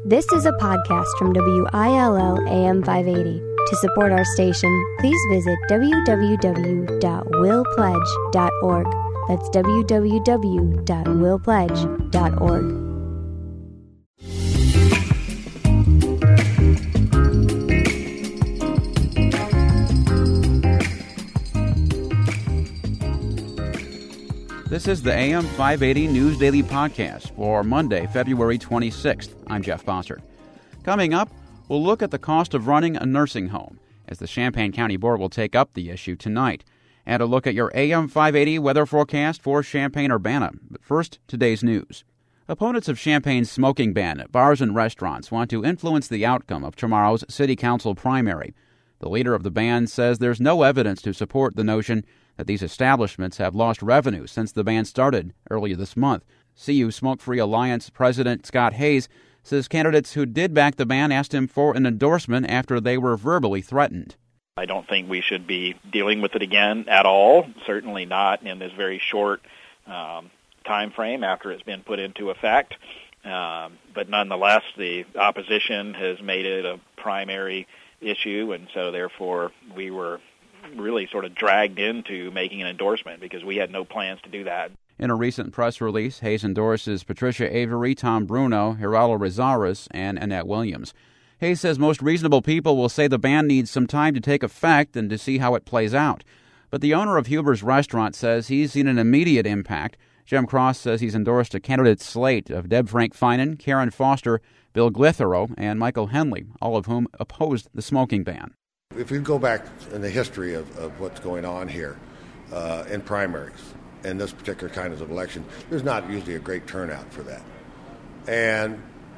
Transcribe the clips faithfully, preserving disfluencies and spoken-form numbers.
This is a podcast from W I L L A M five eighty. To support our station, please visit w w w dot will pledge dot org. That's w w w dot will pledge dot org. This is the A M five eighty News Daily Podcast for Monday, February twenty-sixth. I'm Jeff Bossert. Coming up, we'll look at the cost of running a nursing home, as the Champaign County Board will take up the issue tonight. And a look at your A M five eighty weather forecast for Champaign-Urbana. But first, today's news. Opponents of Champaign's smoking ban at bars and restaurants want to influence the outcome of tomorrow's city council primary. The leader of the ban says there's no evidence to support the notion that these establishments have lost revenue since the ban started earlier this month. C U Smoke-Free Alliance President Scott Hayes says candidates who did back the ban asked him for an endorsement after they were verbally threatened. I don't think we should be dealing with it again at all, certainly not in this very short um, time frame after it's been put into effect. Um, but nonetheless, the opposition has made it a primary issue, and so therefore we were really sort of dragged into making an endorsement because we had no plans to do that. In a recent press release, Hayes endorses Patricia Avery, Tom Bruno, Geraldo Rosales, and Annette Williams. Hayes says most reasonable people will say the ban needs some time to take effect and to see how it plays out. But the owner of Huber's Restaurant says he's seen an immediate impact. Jim Cross says he's endorsed a candidate slate of Deb Frank Finan, Karen Foster, Bill Glithero, and Michael Henley, all of whom opposed the smoking ban. If you go back in the history of, of what's going on here uh, in primaries, in this particular kind of election, there's not usually a great turnout for that. And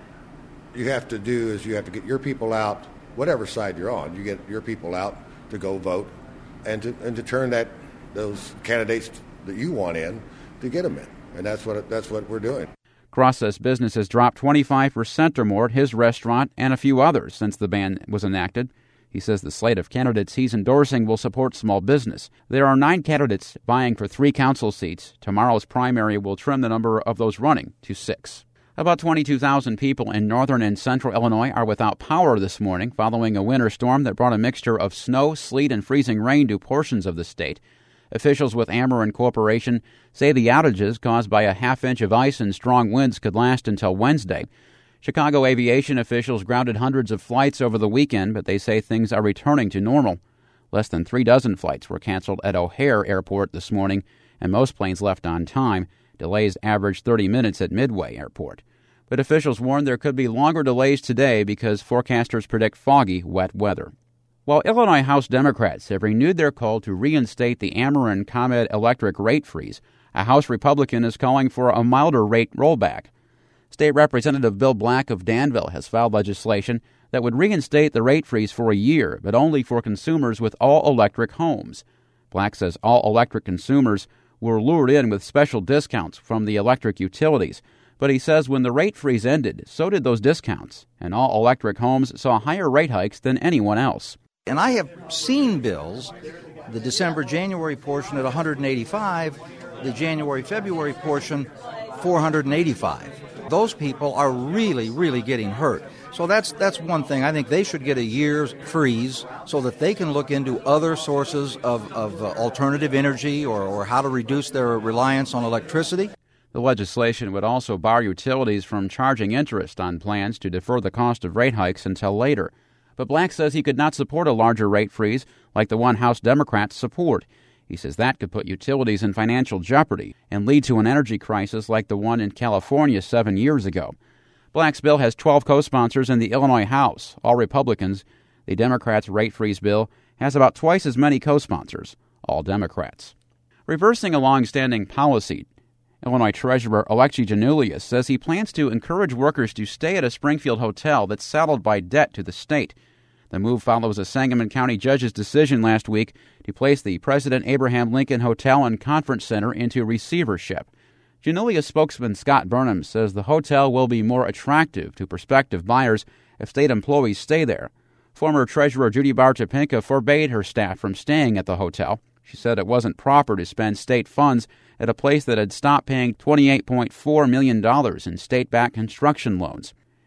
you have to do is you have to get your people out, whatever side you're on, you get your people out to go vote and to and to turn that those candidates that you want in to get them in. And that's what that's what we're doing. Cross says business has dropped twenty-five percent or more at his restaurant and a few others since the ban was enacted. He says the slate of candidates he's endorsing will support small business. There are nine candidates vying for three council seats. Tomorrow's primary will trim the number of those running to six. About twenty-two thousand people in northern and central Illinois are without power this morning following a winter storm that brought a mixture of snow, sleet, and freezing rain to portions of the state. Officials with Ameren Corporation say the outages caused by a half inch of ice and strong winds could last until Wednesday. Chicago aviation officials grounded hundreds of flights over the weekend, but they say things are returning to normal. Less than three dozen flights were canceled at O'Hare Airport this morning, and most planes left on time. Delays averaged thirty minutes at Midway Airport. But officials warn there could be longer delays today because forecasters predict foggy, wet weather. While Illinois House Democrats have renewed their call to reinstate the Ameren ComEd electric rate freeze, a House Republican is calling for a milder rate rollback. State Representative Bill Black of Danville has filed legislation that would reinstate the rate freeze for a year, but only for consumers with all-electric homes. Black says all-electric consumers were lured in with special discounts from the electric utilities, but he says when the rate freeze ended, so did those discounts, and all-electric homes saw higher rate hikes than anyone else. And I have seen bills, the December-January portion at one hundred eighty-five, the January-February portion four hundred eighty-five. Those people are really, really getting hurt. So that's that's one thing. I think they should get a year's freeze so that they can look into other sources of, of uh, alternative energy or, or how to reduce their reliance on electricity. The legislation would also bar utilities from charging interest on plans to defer the cost of rate hikes until later. But Black says he could not support a larger rate freeze like the one House Democrats support. He says that could put utilities in financial jeopardy and lead to an energy crisis like the one in California seven years ago. Black's bill has twelve co-sponsors in the Illinois House, all Republicans. The Democrats' rate freeze bill has about twice as many co-sponsors, all Democrats. Reversing a long-standing policy, Illinois Treasurer Alexi Janulius says he plans to encourage workers to stay at a Springfield hotel that's saddled by debt to the state. The move follows a Sangamon County judge's decision last week to place the President Abraham Lincoln Hotel and Conference Center into receivership. Janulius spokesman Scott Burnham says the hotel will be more attractive to prospective buyers if state employees stay there. Former Treasurer Judy Bar Topinka forbade her staff from staying at the hotel. She said it wasn't proper to spend state funds at a place that had stopped paying twenty-eight point four million dollars in state-backed construction loans.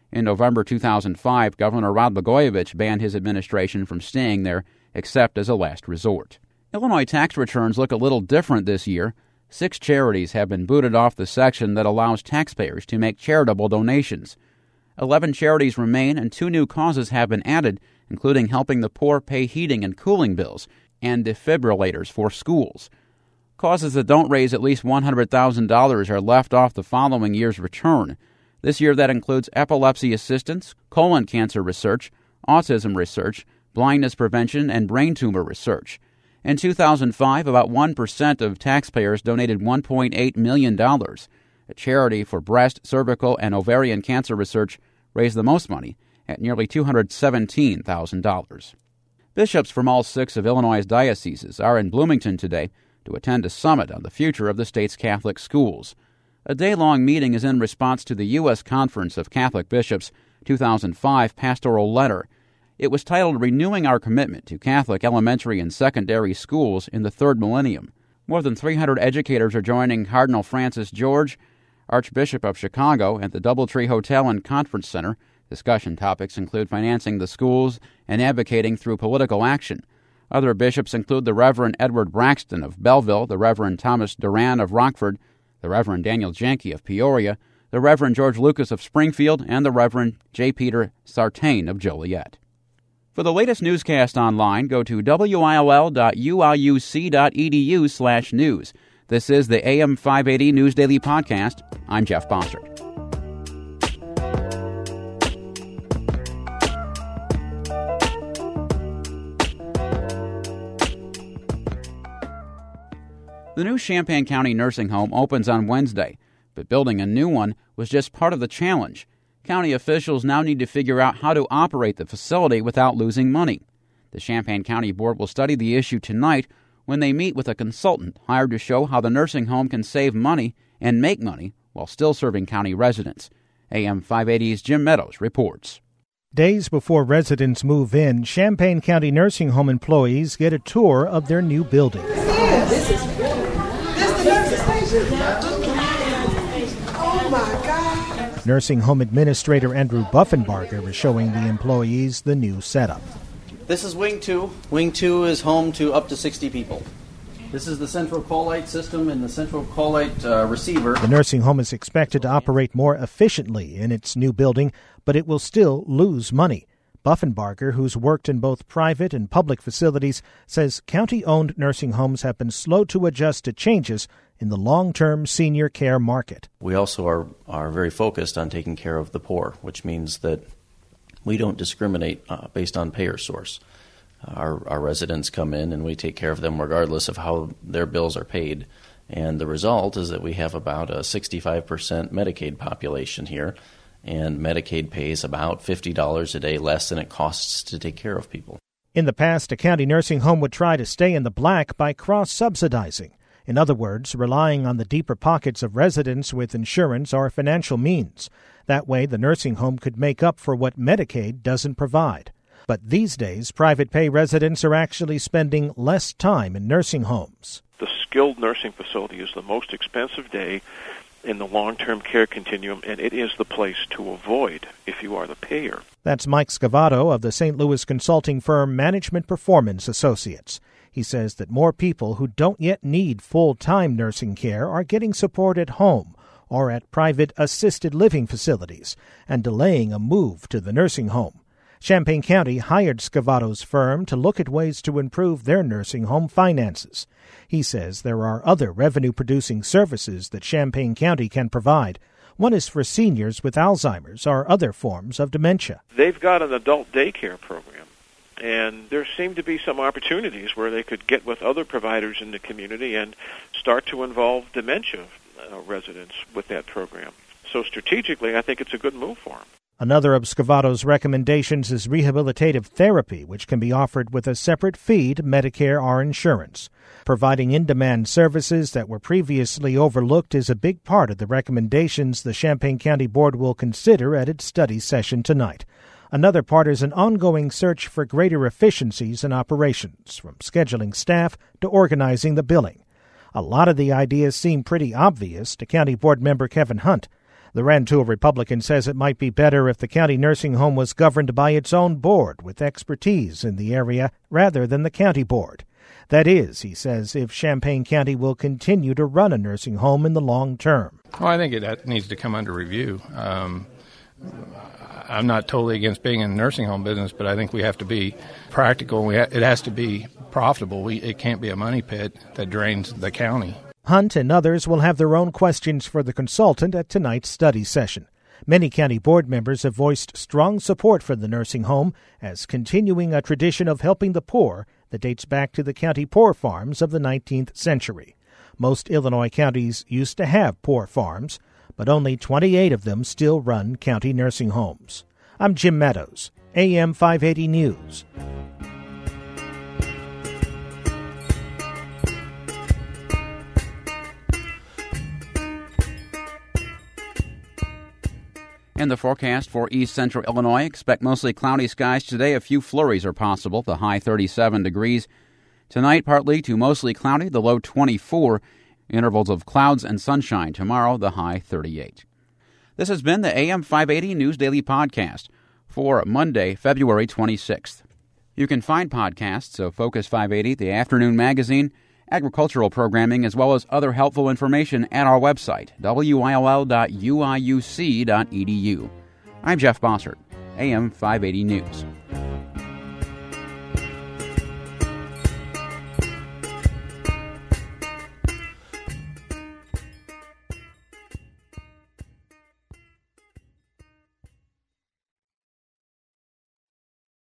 In November two thousand five, Governor Rod Blagojevich banned his administration from staying there except as a last resort. Illinois tax returns look a little different this year. Six charities have been booted off the section that allows taxpayers to make charitable donations. Eleven charities remain, and two new causes have been added, including helping the poor pay heating and cooling bills and defibrillators for schools. Causes that don't raise at least one hundred thousand dollars are left off the following year's return. This year that includes epilepsy assistance, colon cancer research, autism research, blindness prevention, and brain tumor research. In two thousand five, about one percent of taxpayers donated one point eight million dollars. A charity for breast, cervical, and ovarian cancer research raised the most money at nearly two hundred seventeen thousand dollars. Bishops from all six of Illinois' dioceses are in Bloomington today to attend a summit on the future of the state's Catholic schools. A day-long meeting is in response to the U S Conference of Catholic Bishops' two thousand five pastoral letter. It was titled Renewing Our Commitment to Catholic Elementary and Secondary Schools in the Third Millennium. More than three hundred educators are joining Cardinal Francis George, Archbishop of Chicago, at the Doubletree Hotel and Conference Center. Discussion topics include financing the schools and advocating through political action. Other bishops include the Reverend Edward Braxton of Belleville, the Reverend Thomas Duran of Rockford, the Reverend Daniel Janke of Peoria, the Reverend George Lucas of Springfield, and the Reverend J. Peter Sartain of Joliet. For the latest newscast online, go to W I L L dot U I U C dot E D U slash news. This is the A M five eighty News Daily Podcast. I'm Jeff Bossert. The new Champaign County nursing home opens on Wednesday, but building a new one was just part of the challenge. County officials now need to figure out how to operate the facility without losing money. The Champaign County Board will study the issue tonight when they meet with a consultant hired to show how the nursing home can save money and make money while still serving county residents. A M five eighty's Jim Meadows reports. Days before residents move in, Champaign County nursing home employees get a tour of their new building. This is this the nursing station. Oh my God. Nursing home administrator Andrew Buffenbarger is showing the employees the new setup. This is Wing two. Wing two is home to up to sixty people. This is the central call light system and the central call light uh, receiver. The nursing home is expected to operate more efficiently in its new building, but it will still lose money. Buffenbarger, who's worked in both private and public facilities, says county-owned nursing homes have been slow to adjust to changes in the long-term senior care market. We also are, are very focused on taking care of the poor, which means that we don't discriminate uh, based on payer source. Our, our residents come in and we take care of them regardless of how their bills are paid. And the result is that we have about a sixty-five percent Medicaid population here, and Medicaid pays about fifty dollars a day less than it costs to take care of people. In the past, a county nursing home would try to stay in the black by cross-subsidizing. In other words, relying on the deeper pockets of residents with insurance or financial means. That way, the nursing home could make up for what Medicaid doesn't provide. But these days, private pay residents are actually spending less time in nursing homes. The skilled nursing facility is the most expensive day in the long-term care continuum, and it is the place to avoid if you are the payer. That's Mike Scavato of the Saint Louis consulting firm Management Performance Associates. He says that more people who don't yet need full-time nursing care are getting support at home or at private assisted living facilities and delaying a move to the nursing home. Champaign County hired Scavato's firm to look at ways to improve their nursing home finances. He says there are other revenue-producing services that Champaign County can provide. One is for seniors with Alzheimer's or other forms of dementia. They've got an adult daycare program, and there seem to be some opportunities where they could get with other providers in the community and start to involve dementia uh, residents with that program. So strategically, I think it's a good move for them. Another of Scavato's recommendations is rehabilitative therapy, which can be offered with a separate fee to Medicare or insurance. Providing in-demand services that were previously overlooked is a big part of the recommendations the Champaign County Board will consider at its study session tonight. Another part is an ongoing search for greater efficiencies in operations, from scheduling staff to organizing the billing. A lot of the ideas seem pretty obvious to County Board member Kevin Hunt. The Rantoul Republican says it might be better if the county nursing home was governed by its own board with expertise in the area rather than the county board. That is, he says, if Champaign County will continue to run a nursing home in the long term. Well, I think it needs to come under review. Um, I'm not totally against being in the nursing home business, but I think we have to be practical. We ha- it has to be profitable. We, it can't be a money pit that drains the county. Hunt and others will have their own questions for the consultant at tonight's study session. Many county board members have voiced strong support for the nursing home as continuing a tradition of helping the poor that dates back to the county poor farms of the nineteenth century. Most Illinois counties used to have poor farms, but only twenty-eight of them still run county nursing homes. I'm Jim Meadows, A M five eighty News. In the forecast for east central Illinois, expect mostly cloudy skies today. A few flurries are possible, the high thirty-seven degrees. Tonight, partly to mostly cloudy, the low twenty-four. Intervals of clouds and sunshine. Tomorrow, the high thirty-eight. This has been the A M five eighty News Daily Podcast for Monday, February twenty-sixth. You can find podcasts of Focus five eighty, the afternoon magazine, agricultural programming, as well as other helpful information at our website, W I L L dot U I U C dot E D U. I'm Jeff Bossert, A M five eighty News.